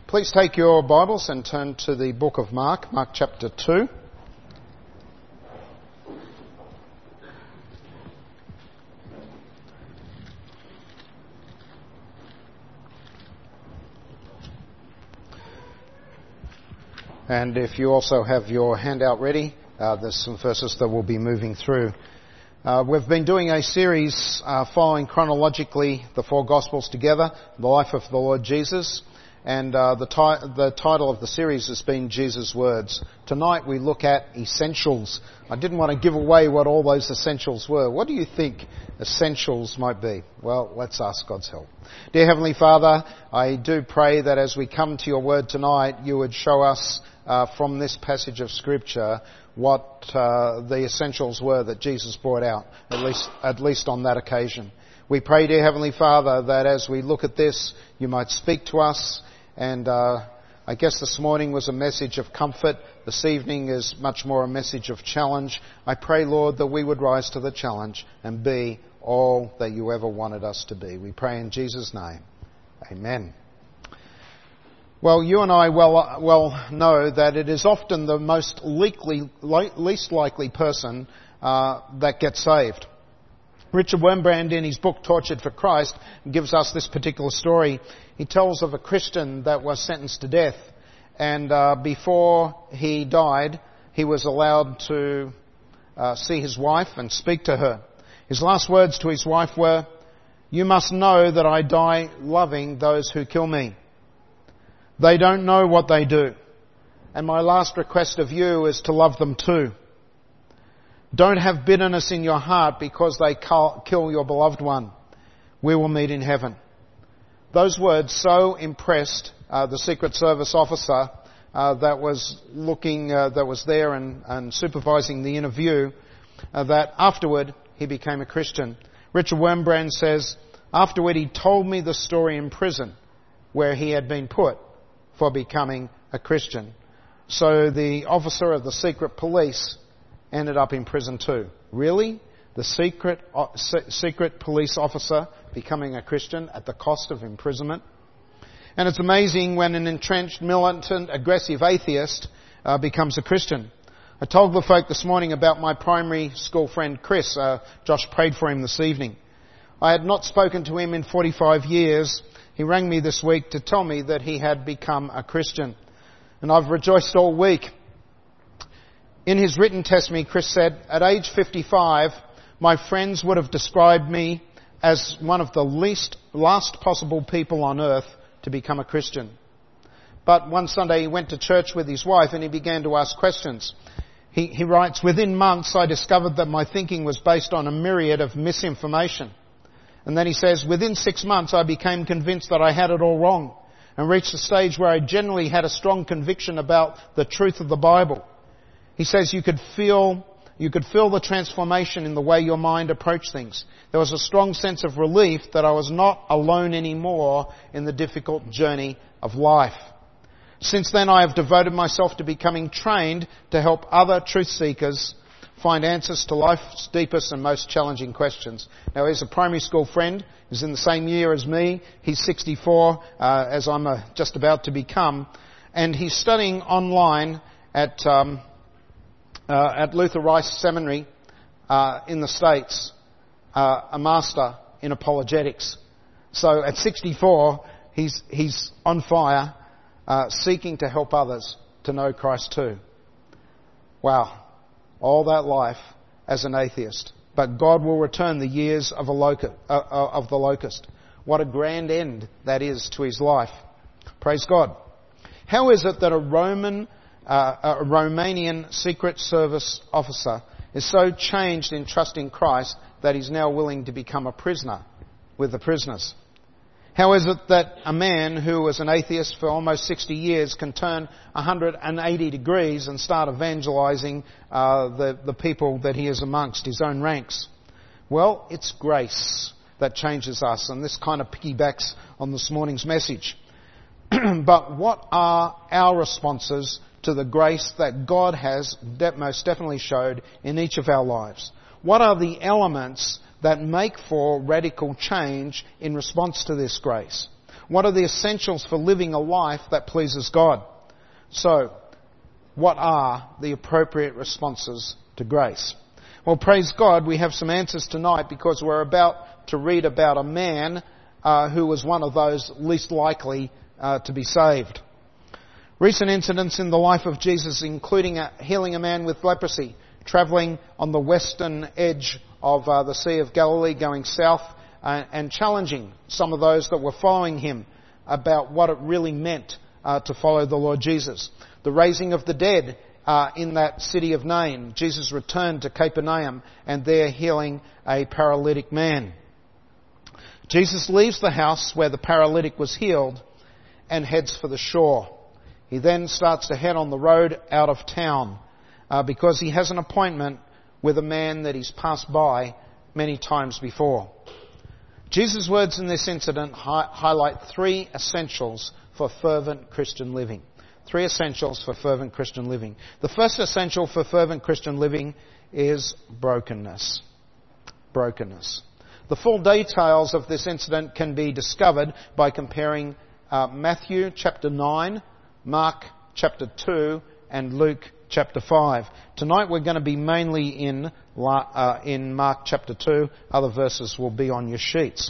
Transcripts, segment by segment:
Please take your Bibles and turn to the book of Mark, Mark chapter 2. And if you also have your handout ready, there's some verses that we'll be moving through. We've been doing a series following chronologically the four Gospels together, the life of the Lord Jesus. And the title of the series has been Jesus' Words. Tonight we look at essentials. I didn't want to give away what all those essentials were. What do you think essentials might be? Well, let's ask God's help. Dear Heavenly Father, I do pray that as we come to your word tonight, you would show us from this passage of Scripture what the essentials were that Jesus brought out, at least on that occasion. We pray, dear Heavenly Father, that as we look at this, you might speak to us. And I guess this morning was a message of comfort. This evening is much more a message of challenge. I pray, Lord, that we would rise to the challenge and be all that you ever wanted us to be. We pray in Jesus' name. Amen. Well, you and I well know that it is often the most least likely person that gets saved. Richard Wurmbrand, in his book Tortured for Christ, gives us this particular story. He tells of a Christian that was sentenced to death, and before he died, he was allowed to see his wife and speak to her. His last words to his wife were, "You must know that I die loving those who kill me. They don't know what they do. And my last request of you is to love them too. Don't have bitterness in your heart because they kill your beloved one. We will meet in heaven." Those words so impressed the Secret Service officer that was there and supervising the interview that afterward he became a Christian. Richard Wurmbrand says, afterward he told me the story in prison where he had been put for becoming a Christian. So the officer of the secret police ended up in prison too. Really? The secret police officer becoming a Christian at the cost of imprisonment? And it's amazing when an entrenched, militant, aggressive atheist becomes a Christian. I told the folk this morning about my primary school friend Chris. Josh prayed for him this evening. I had not spoken to him in 45 years. He rang me this week to tell me that he had become a Christian. And I've rejoiced all week. In his written testimony, Chris said, at age 55, my friends would have described me as one of the last possible people on earth to become a Christian. But one Sunday he went to church with his wife and he began to ask questions. He writes, within months I discovered that my thinking was based on a myriad of misinformation. And then he says, within 6 months I became convinced that I had it all wrong and reached a stage where I generally had a strong conviction about the truth of the Bible. He says you could feel the transformation in the way your mind approached things. There was a strong sense of relief that I was not alone anymore in the difficult journey of life. Since then I have devoted myself to becoming trained to help other truth seekers find answers to life's deepest and most challenging questions. Now he's a primary school friend. He's in the same year as me. He's 64, as I'm just about to become. And he's studying online at Luther Rice Seminary in the States, a master in apologetics. So at 64, he's on fire, seeking to help others to know Christ too. Wow, all that life as an atheist. But God will return the years of the locust. What a grand end that is to his life. Praise God. How is it that a Romanian Secret Service officer is so changed in trusting Christ that he's now willing to become a prisoner with the prisoners? How is it that a man who was an atheist for almost 60 years can turn 180 degrees and start evangelizing the people that he is amongst, his own ranks? Well, it's grace that changes us, and this kind of piggybacks on this morning's message. But what are our responses to the grace that God has most definitely showed in each of our lives? What are the elements that make for radical change in response to this grace? What are the essentials for living a life that pleases God? So, what are the appropriate responses to grace? Well, praise God, we have some answers tonight because we're about to read about a man who was one of those least likely to be saved. Recent incidents in the life of Jesus, including healing a man with leprosy, travelling on the western edge of the Sea of Galilee, going south, and challenging some of those that were following him about what it really meant to follow the Lord Jesus. The raising of the dead in that city of Nain. Jesus returned to Capernaum and there healing a paralytic man. Jesus leaves the house where the paralytic was healed and heads for the shore. He then starts to head on the road out of town because he has an appointment with a man that he's passed by many times before. Jesus' words in this incident highlight three essentials for fervent Christian living. Three essentials for fervent Christian living. The first essential for fervent Christian living is brokenness. Brokenness. The full details of this incident can be discovered by comparing Matthew chapter 9, Mark chapter 2, and Luke chapter 5. Tonight we're going to be mainly in Mark chapter 2. Other verses will be on your sheets.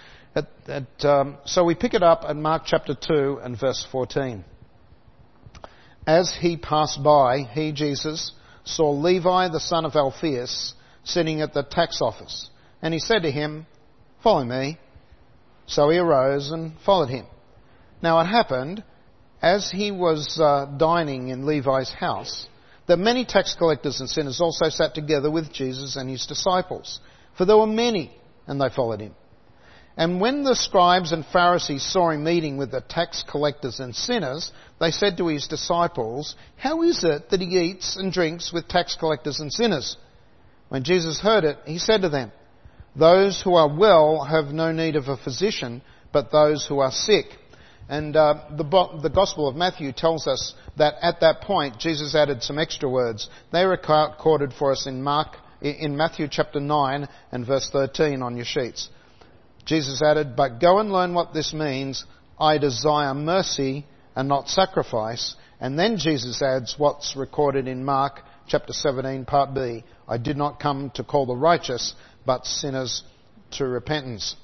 So we pick it up at Mark chapter 2 and verse 14. As he passed by, he, Jesus, saw Levi the son of Alphaeus sitting at the tax office. And he said to him, "Follow me." So he arose and followed him. Now it happened, as he was dining in Levi's house, that many tax collectors and sinners also sat together with Jesus and his disciples. For there were many, and they followed him. And when the scribes and Pharisees saw him eating with the tax collectors and sinners, they said to his disciples, "How is it that he eats and drinks with tax collectors and sinners?" When Jesus heard it, he said to them, "Those who are well have no need of a physician, but those who are sick." And the Gospel of Matthew tells us that at that point, Jesus added some extra words. They are recorded for us in Matthew chapter 9 and verse 13 on your sheets. Jesus added, "But go and learn what this means. I desire mercy and not sacrifice." And then Jesus adds what's recorded in Mark chapter 17, part B. "I did not come to call the righteous, but sinners to repentance."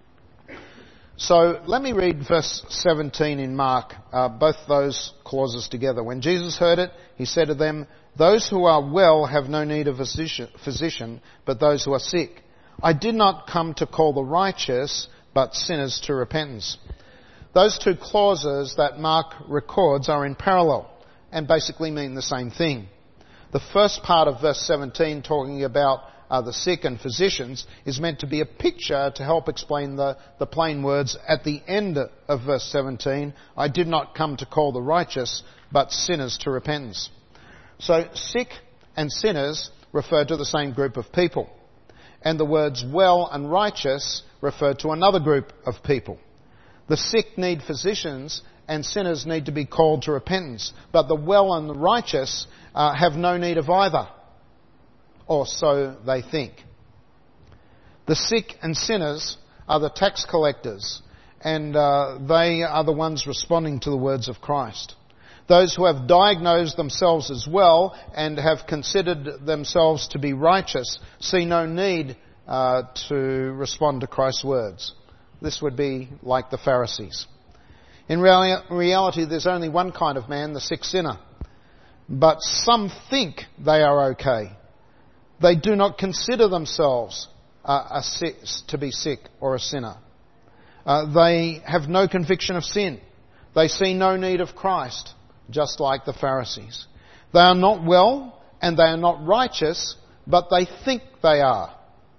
So let me read verse 17 in Mark, both those clauses together. When Jesus heard it, he said to them, "Those who are well have no need of a physician, but those who are sick. I did not come to call the righteous, but sinners to repentance." Those two clauses that Mark records are in parallel and basically mean the same thing. The first part of verse 17, talking about the sick and physicians, is meant to be a picture to help explain the plain words at the end of verse 17, "I did not come to call the righteous, but sinners to repentance." So sick and sinners refer to the same group of people. And the words well and righteous refer to another group of people. The sick need physicians and sinners need to be called to repentance. But the well and the righteous have no need of either. Or so they think. The sick and sinners are the tax collectors, and they are the ones responding to the words of Christ. Those who have diagnosed themselves as well and have considered themselves to be righteous see no need to respond to Christ's words. This would be like the Pharisees. In reality, there's only one kind of man, the sick sinner. But some think they are okay. They do not consider themselves to be sick or a sinner. They have no conviction of sin. They see no need of Christ, just like the Pharisees. They are not well and they are not righteous, but they think they are.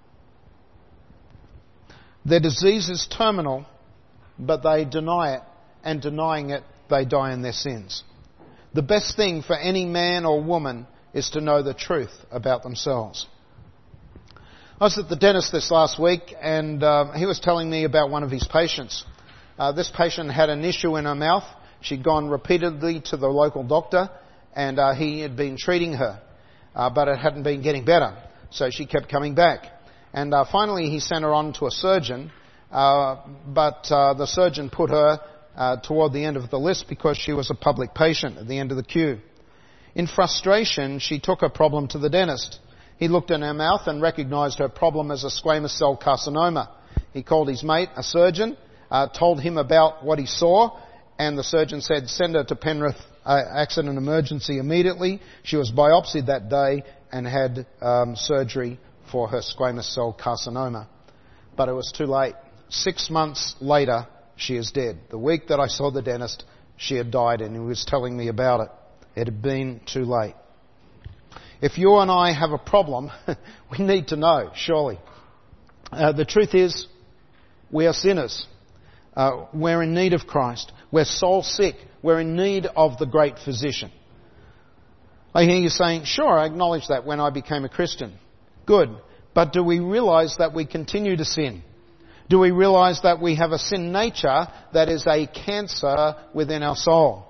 Their disease is terminal, but they deny it, and denying it, they die in their sins. The best thing for any man or woman is to know the truth about themselves. I was at the dentist this last week, and he was telling me about one of his patients. This patient had an issue in her mouth. She'd gone repeatedly to the local doctor, and he had been treating her, but it hadn't been getting better, so she kept coming back. And finally he sent her on to a surgeon, but the surgeon put her toward the end of the list because she was a public patient at the end of the queue. In frustration, she took her problem to the dentist. He looked in her mouth and recognised her problem as a squamous cell carcinoma. He called his mate, a surgeon, told him about what he saw, and the surgeon said, send her to Penrith Accident Emergency immediately. She was biopsied that day and had surgery for her squamous cell carcinoma. But it was too late. 6 months later, she is dead. The week that I saw the dentist, she had died, and he was telling me about it. It had been too late. If you and I have a problem, we need to know, surely. The truth is, we are sinners. We're in need of Christ. We're soul sick. We're in need of the great physician. I hear you saying, sure, I acknowledge that when I became a Christian. Good. But do we realise that we continue to sin? Do we realise that we have a sin nature that is a cancer within our soul?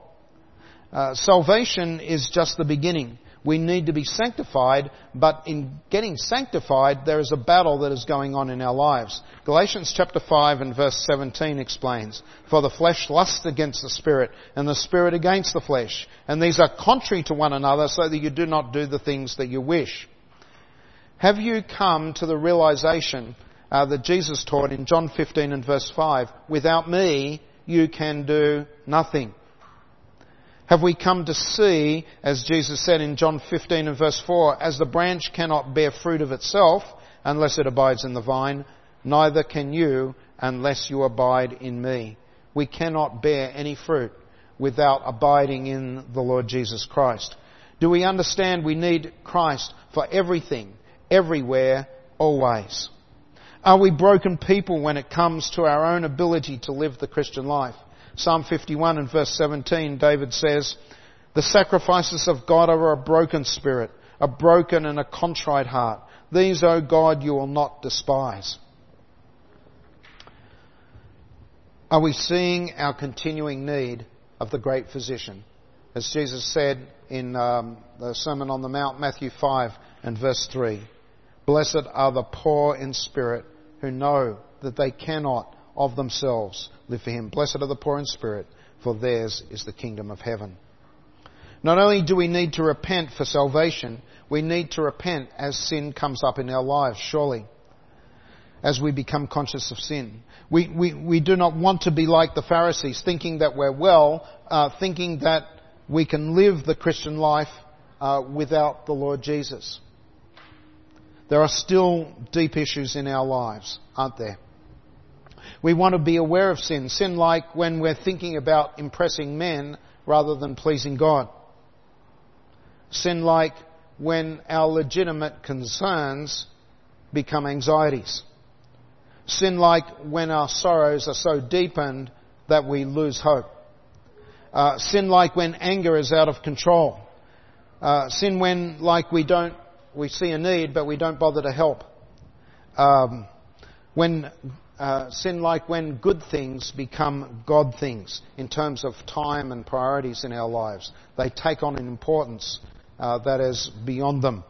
Salvation is just the beginning. We need to be sanctified, but in getting sanctified, there is a battle that is going on in our lives. Galatians chapter 5 and verse 17 explains, for the flesh lusts against the Spirit, and the Spirit against the flesh. And these are contrary to one another, so that you do not do the things that you wish. Have you come to the realization that Jesus taught in John 15 and verse 5, without me, you can do nothing? Have we come to see, as Jesus said in John 15 and verse 4, as the branch cannot bear fruit of itself unless it abides in the vine, neither can you unless you abide in me. We cannot bear any fruit without abiding in the Lord Jesus Christ. Do we understand we need Christ for everything, everywhere, always? Are we broken people when it comes to our own ability to live the Christian life? Psalm 51 and verse 17, David says, the sacrifices of God are a broken spirit, a broken and a contrite heart. These, O God, you will not despise. Are we seeing our continuing need of the great physician? As Jesus said in the Sermon on the Mount, Matthew 5 and verse 3, blessed are the poor in spirit who know that they cannot of themselves live for him. Blessed are the poor in spirit, for theirs is the kingdom of heaven. Not only do we need to repent for salvation, we need to repent as sin comes up in our lives, surely. As we become conscious of sin. We do not want to be like the Pharisees, thinking that we're well, thinking that we can live the Christian life without the Lord Jesus. There are still deep issues in our lives, aren't there? We want to be aware of sin. Sin like when we're thinking about impressing men rather than pleasing God. Sin like when our legitimate concerns become anxieties. Sin like when our sorrows are so deepened that we lose hope. Sin like when anger is out of control. Sin when we see a need but we don't bother to help. Sin like when good things become God things in terms of time and priorities in our lives. They take on an importance that is beyond them.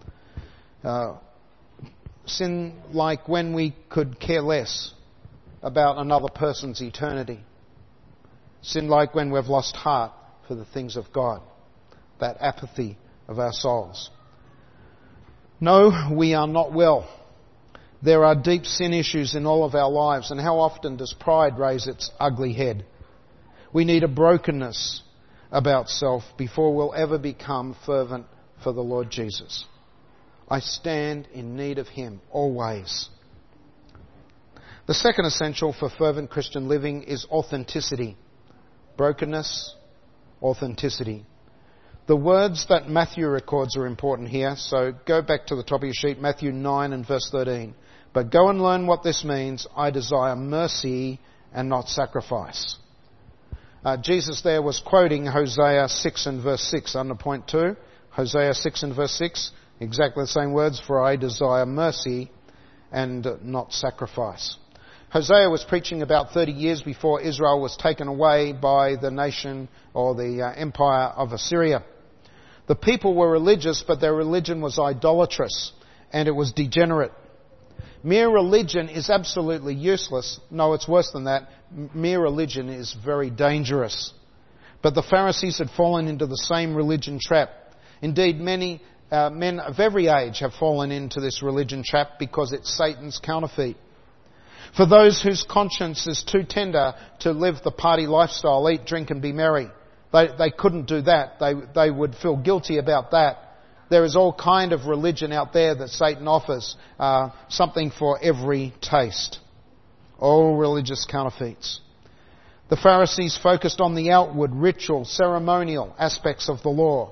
Sin like when we could care less about another person's eternity. Sin like when we've lost heart for the things of God. That apathy of our souls. No, we are not well. There are deep sin issues in all of our lives, and how often does pride raise its ugly head? We need a brokenness about self before we'll ever become fervent for the Lord Jesus. I stand in need of Him always. The second essential for fervent Christian living is authenticity. Brokenness, authenticity. The words that Matthew records are important here, so go back to the top of your sheet, Matthew 9 and verse 13. But go and learn what this means. I desire mercy and not sacrifice. Jesus there was quoting Hosea 6 and verse 6 under point 2. Hosea 6 and verse 6, exactly the same words, for I desire mercy and not sacrifice. Hosea was preaching about 30 years before Israel was taken away by the nation or the empire of Assyria. The people were religious, but their religion was idolatrous and it was degenerate. Mere religion is absolutely useless. No, it's worse than that. Mere religion is very dangerous. But the Pharisees had fallen into the same religion trap. Indeed, many men of every age have fallen into this religion trap because it's Satan's counterfeit. For those whose conscience is too tender to live the party lifestyle, eat, drink and be merry, they couldn't do that. They would feel guilty about that. There is all kind of religion out there that Satan offers, something for every taste. All religious counterfeits. The Pharisees focused on the outward, ritual, ceremonial aspects of the law,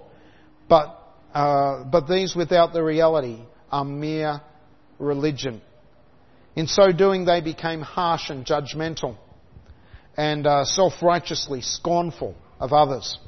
but these without the reality are mere religion. In so doing, they became harsh and judgmental and self-righteously scornful of others.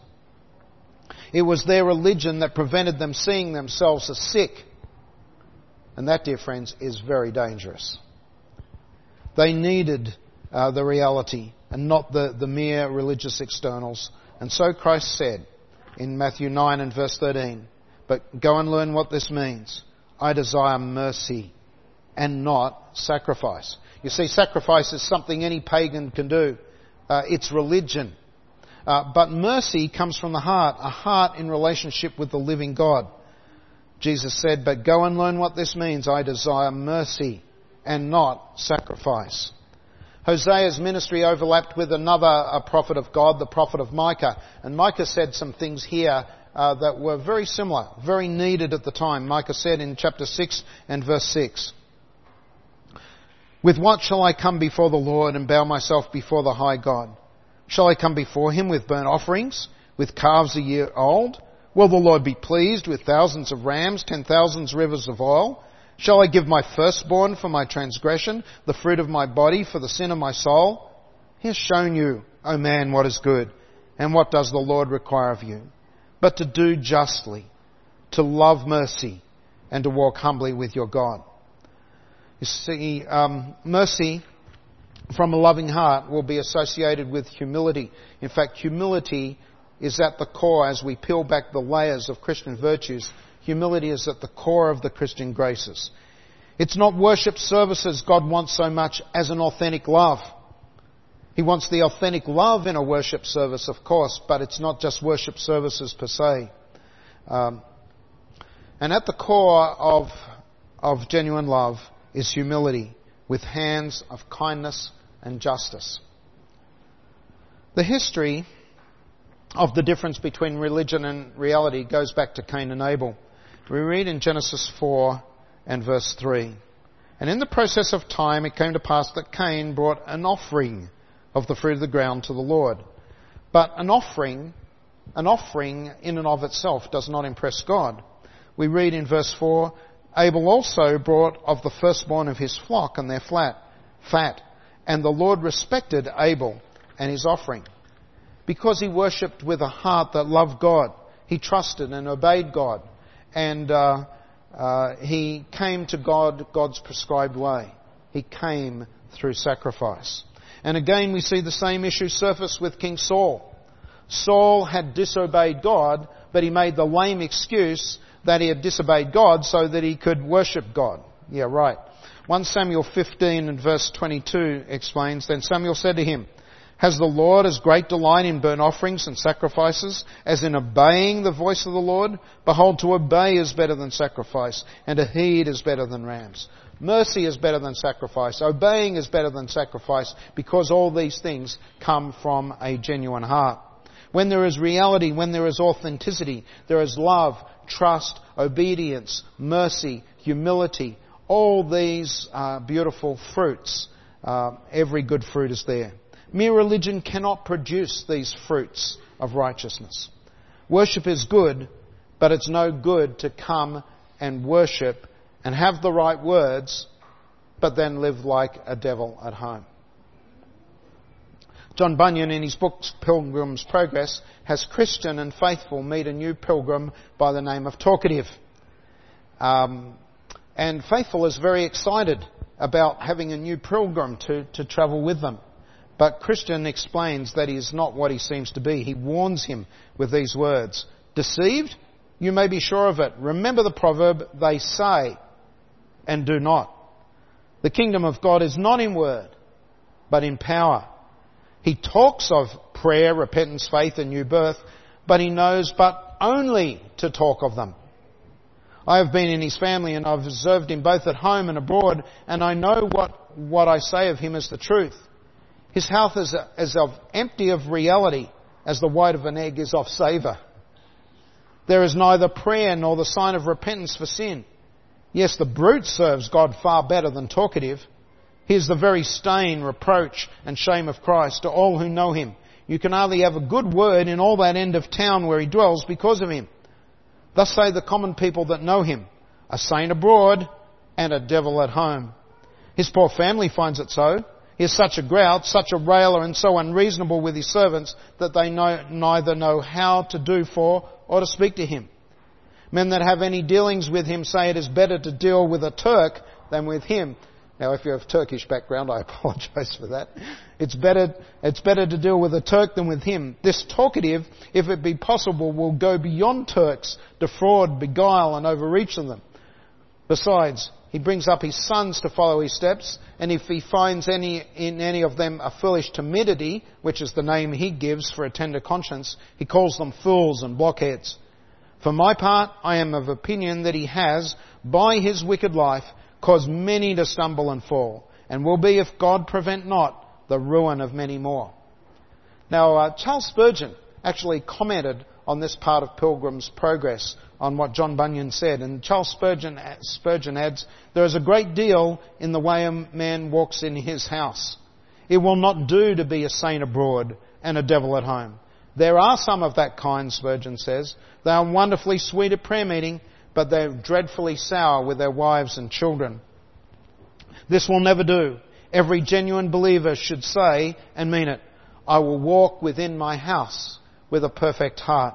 It was their religion that prevented them seeing themselves as sick. And that, dear friends, is very dangerous. They needed the reality and not the mere religious externals. And so Christ said in Matthew 9 and verse 13, "But go and learn what this means. I desire mercy and not sacrifice." You see, sacrifice is something any pagan can do. It's religion. But mercy comes from the heart, a heart in relationship with the living God. Jesus said, "But go and learn what this means. I desire mercy and not sacrifice." Hosea's ministry overlapped with another prophet of God, the prophet of Micah. And Micah said some things here that were very similar, very needed at the time. Micah said in chapter 6 and verse 6, "With what shall I come before the Lord and bow myself before the high God? Shall I come before him with burnt offerings, with calves a year old? Will the Lord be pleased with thousands of rams, 10,000 rivers of oil? Shall I give my firstborn for my transgression, the fruit of my body for the sin of my soul? He has shown you, O man, what is good, and what does the Lord require of you, but to do justly, to love mercy, and to walk humbly with your God." You see, mercy from a loving heart will be associated with humility. In fact, humility is at the core, as we peel back the layers of Christian virtues, humility is at the core of the Christian graces. It's not worship services God wants so much as an authentic love. He wants the authentic love in a worship service, of course, but it's not just worship services per se. And at the core of genuine love is humility with hands of kindness and justice. The history of the difference between religion and reality goes back to Cain and Abel. We read in Genesis 4 and verse 3, "And in the process of time it came to pass that Cain brought an offering of the fruit of the ground to the Lord." But an offering in and of itself does not impress God. We read in verse 4, "Abel also brought of the firstborn of his flock and their fat. And the Lord respected Abel and his offering, because he worshipped with a heart that loved God. He trusted and obeyed God. And he came to God's prescribed way. He came through sacrifice." And again we see the same issue surface with King Saul. Saul had disobeyed God, but he made the lame excuse that he had disobeyed God so that he could worship God. Yeah, right. 1 Samuel 15 and verse 22 explains, "Then Samuel said to him, Has the Lord as great delight in burnt offerings and sacrifices as in obeying the voice of the Lord? Behold, to obey is better than sacrifice, and to heed is better than rams." Mercy is better than sacrifice. Obeying is better than sacrifice, because all these things come from a genuine heart. When there is reality, when there is authenticity, there is love, trust, obedience, mercy, humility. All these beautiful fruits. Every good fruit is there. Mere religion cannot produce these fruits of righteousness. Worship is good, but it's no good to come and worship and have the right words, but then live like a devil at home. John Bunyan, in his book Pilgrim's Progress, has Christian and faithful meet a new pilgrim by the name of Talkative. And faithful is very excited about having a new pilgrim to travel with them. But Christian explains that he is not what he seems to be. He warns him with these words: "Deceived? You may be sure of it. Remember the proverb, they say and do not." The kingdom of God is not in word, but in power. He talks of prayer, repentance, faith and new birth, but he knows but only to talk of them. I have been in his family and I've observed him both at home and abroad, and I know what I say of him is the truth. His health is of empty of reality, as the white of an egg is of savour. There is neither prayer nor the sign of repentance for sin. Yes, the brute serves God far better than talkative. He is the very stain, reproach and shame of Christ to all who know him. You can hardly have a good word in all that end of town where he dwells because of him. Thus say the common people that know him, a saint abroad and a devil at home. His poor family finds it so. He is such a grouch, such a railer, and so unreasonable with his servants that they neither know how to do for or to speak to him. Men that have any dealings with him say it is better to deal with a Turk than with him. Now, if you have Turkish background, I apologise for that. It's better to deal with a Turk than with him. This talkative, if it be possible, will go beyond Turks, defraud, beguile, and overreach them. Besides, he brings up his sons to follow his steps, and if he finds in any of them a foolish timidity, which is the name he gives for a tender conscience, he calls them fools and blockheads. For my part, I am of opinion that he has, by his wicked life, caused many to stumble and fall, and will be, if God prevent not, the ruin of many more. Now, Charles Spurgeon actually commented on this part of Pilgrim's Progress, on what John Bunyan said, and Charles Spurgeon adds, there is a great deal in the way a man walks in his house. It will not do to be a saint abroad and a devil at home. There are some of that kind, Spurgeon says. They are wonderfully sweet at prayer meeting, but they're dreadfully sour with their wives and children. This will never do. Every genuine believer should say, and mean it, I will walk within my house with a perfect heart.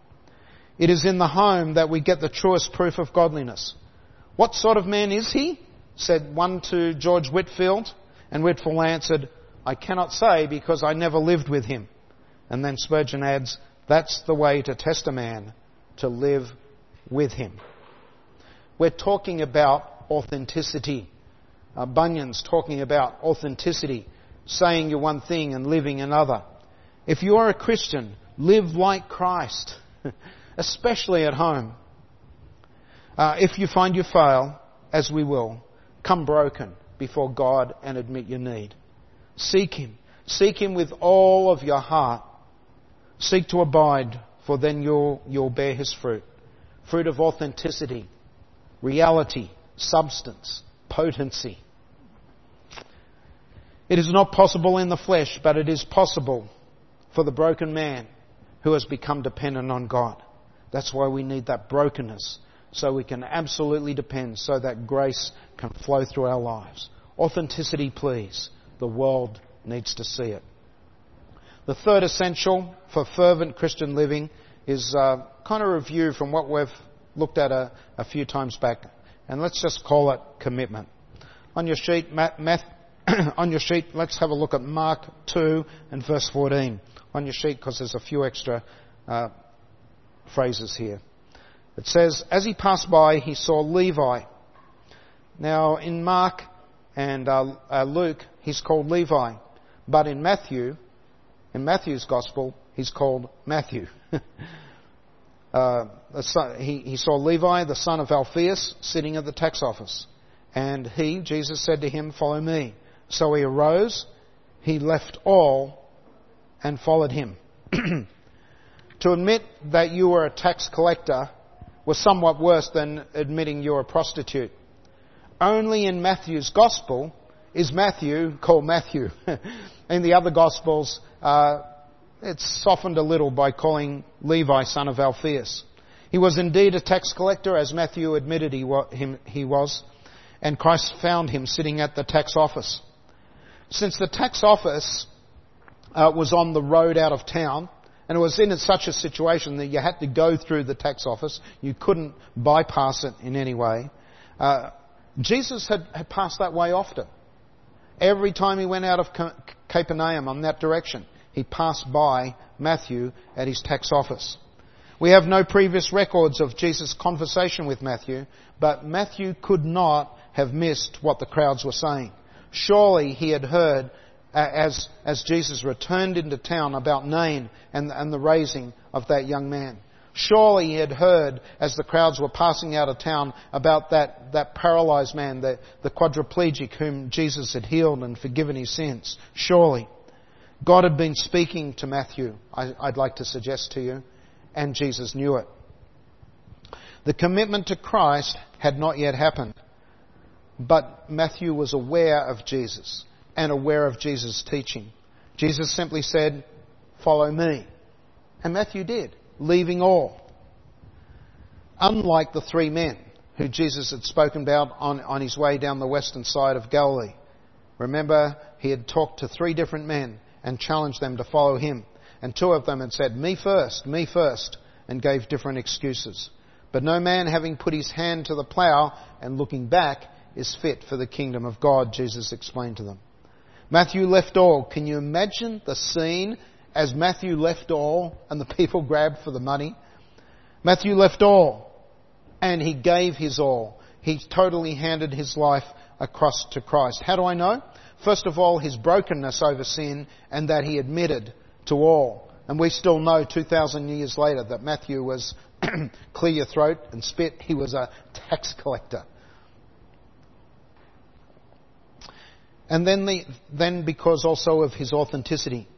It is in the home that we get the truest proof of godliness. What sort of man is he? Said one to George Whitfield, and Whitfield answered, I cannot say because I never lived with him. And then Spurgeon adds, that's the way to test a man, to live with him. We're talking about authenticity. Bunyan's talking about authenticity, saying you're one thing and living another. If you are a Christian, live like Christ, especially at home. If you find you fail, as we will, come broken before God and admit your need. Seek him. Seek him with all of your heart. Seek to abide, for then you'll bear his fruit. Fruit of authenticity, reality, substance, potency. It is not possible in the flesh, but it is possible for the broken man who has become dependent on God. That's why we need that brokenness, so we can absolutely depend, so that grace can flow through our lives. Authenticity, please. The world needs to see it. The third essential for fervent Christian living is kind of review from what we've looked at a few times back. And let's just call it commitment. On your sheet, let's have a look at Mark 2 and verse 14. On your sheet, because there's a few extra phrases here. It says, as he passed by, he saw Levi. Now, in Mark and Luke, he's called Levi. But in Matthew's Gospel, he's called Matthew. He saw Levi, the son of Alphaeus, sitting at the tax office. And Jesus said to him, follow me. So he arose, he left all, and followed him. To admit that you were a tax collector was somewhat worse than admitting you were a prostitute. Only in Matthew's Gospel is Matthew called Matthew. In the other Gospels, it's softened a little by calling Levi son of Alphaeus. He was indeed a tax collector, as Matthew admitted he was, and Christ found him sitting at the tax office. Since the tax office was on the road out of town, and it was in such a situation that you had to go through the tax office, you couldn't bypass it in any way, Jesus had passed that way often. Every time he went out of Capernaum on that direction, he passed by Matthew at his tax office. We have no previous records of Jesus' conversation with Matthew, but Matthew could not have missed what the crowds were saying. Surely he had heard, as Jesus returned into town, about Nain and the raising of that young man. Surely he had heard, as the crowds were passing out of town, about that paralysed man, the quadriplegic whom Jesus had healed and forgiven his sins. Surely God had been speaking to Matthew, I'd like to suggest to you, and Jesus knew it. The commitment to Christ had not yet happened, but Matthew was aware of Jesus and aware of Jesus' teaching. Jesus simply said, "Follow me." And Matthew did, leaving all. Unlike the three men who Jesus had spoken about on his way down the western side of Galilee. Remember, he had talked to three different men and challenged them to follow him. And two of them had said, me first, and gave different excuses. But no man, having put his hand to the plough and looking back, is fit for the kingdom of God, Jesus explained to them. Matthew left all. Can you imagine the scene as Matthew left all and the people grabbed for the money? Matthew left all and he gave his all. He totally handed his life across to Christ. How do I know? First of all, his brokenness over sin, and that he admitted to all. And we still know 2,000 years later that Matthew was, clear your throat and spit, he was a tax collector. And then because also of his authenticity.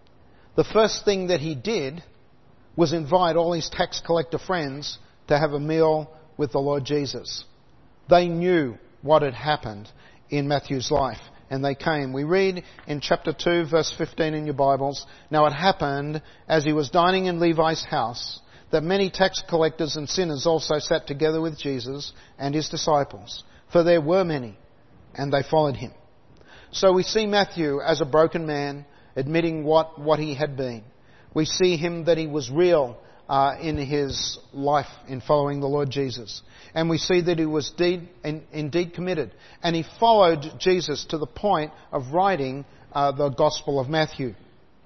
The first thing that he did was invite all his tax collector friends to have a meal with the Lord Jesus. They knew what had happened in Matthew's life, and they came. We read in chapter 2, verse 15 in your Bibles, "Now it happened, as he was dining in Levi's house, that many tax collectors and sinners also sat together with Jesus and his disciples. For there were many, and they followed him." So we see Matthew as a broken man, admitting what he had been. We see him that he was real in his life in following the Lord Jesus. And we see that he was indeed committed. And he followed Jesus to the point of writing the Gospel of Matthew.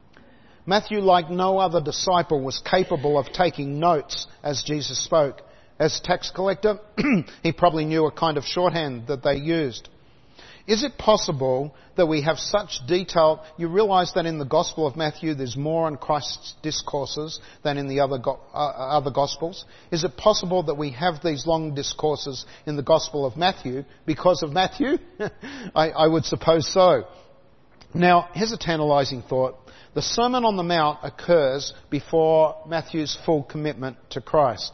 Matthew, like no other disciple, was capable of taking notes as Jesus spoke. As tax collector, he probably knew a kind of shorthand that they used. Is it possible that we have such detail? You realise that in the Gospel of Matthew there's more on Christ's discourses than in the other Gospels. Is it possible that we have these long discourses in the Gospel of Matthew because of Matthew? I would suppose so. Now, here's a tantalising thought. The Sermon on the Mount occurs before Matthew's full commitment to Christ.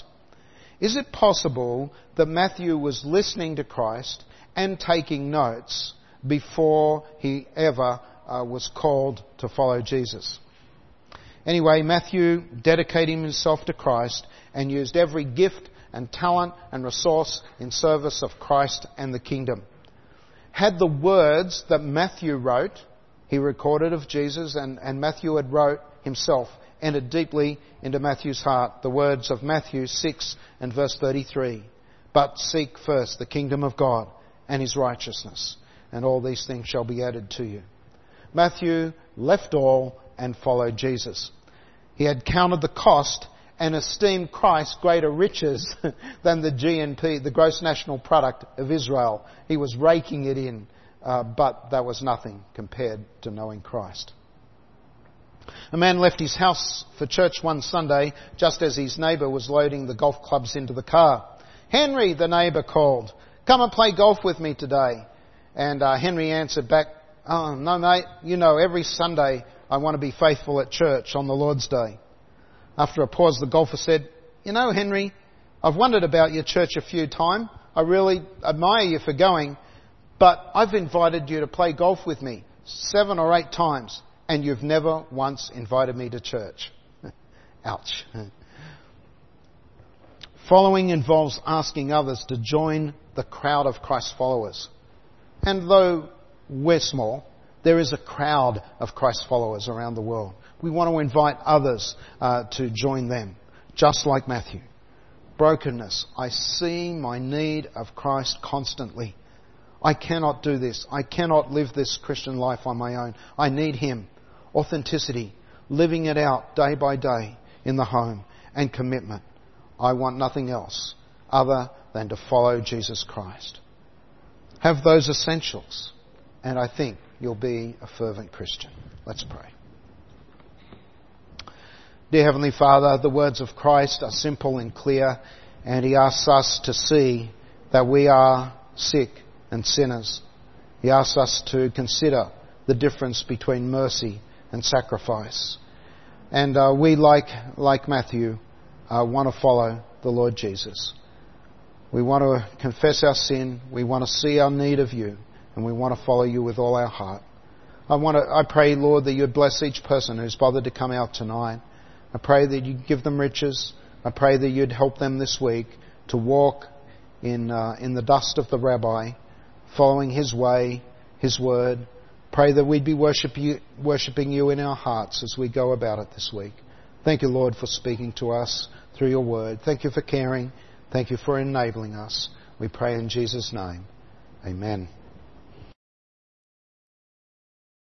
Is it possible that Matthew was listening to Christ and taking notes before he ever was called to follow Jesus? Anyway, Matthew dedicated himself to Christ and used every gift and talent and resource in service of Christ and the kingdom. Had the words that Matthew wrote, he recorded of Jesus, and Matthew had wrote himself, entered deeply into Matthew's heart, the words of Matthew 6 and verse 33. "But seek first the kingdom of God and his righteousness, and all these things shall be added to you." Matthew left all and followed Jesus. He had counted the cost and esteemed Christ greater riches than the GNP, the gross national product of Israel. He was raking it in, but that was nothing compared to knowing Christ. A man left his house for church one Sunday just as his neighbour was loading the golf clubs into the car. "Henry," the neighbour called, "come and play golf with me today." And Henry answered back, "Oh, no, mate. You know, every Sunday I want to be faithful at church on the Lord's Day." After a pause, the golfer said, "You know, Henry, I've wondered about your church a few times. I really admire you for going, but I've invited you to play golf with me 7 or 8 times, and you've never once invited me to church." Ouch. Following involves asking others to join the crowd of Christ's followers. And though we're small, there is a crowd of Christ's followers around the world. We want to invite others to join them, just like Matthew. Brokenness. I see my need of Christ constantly. I cannot do this. I cannot live this Christian life on my own. I need him. Authenticity. Living it out day by day in the home. and commitment. I want nothing else other than to follow Jesus Christ. Have those essentials, and I think you'll be a fervent Christian. Let's pray. Dear Heavenly Father, the words of Christ are simple and clear, and He asks us to see that we are sick and sinners. He asks us to consider the difference between mercy and sacrifice. And we, like Matthew, want to follow the Lord Jesus. We want to confess our sin, we want to see our need of You, and we want to follow You with all our heart. I pray, Lord, that You'd bless each person who's bothered to come out tonight. I pray that You'd give them riches. I pray that You'd help them this week to walk in the dust of the Rabbi, following His way, His word. Pray that we'd be worshipping You in our hearts as we go about it this week. Thank You, Lord, for speaking to us through Your word. Thank You for caring. Thank You for enabling us. We pray in Jesus' name. Amen.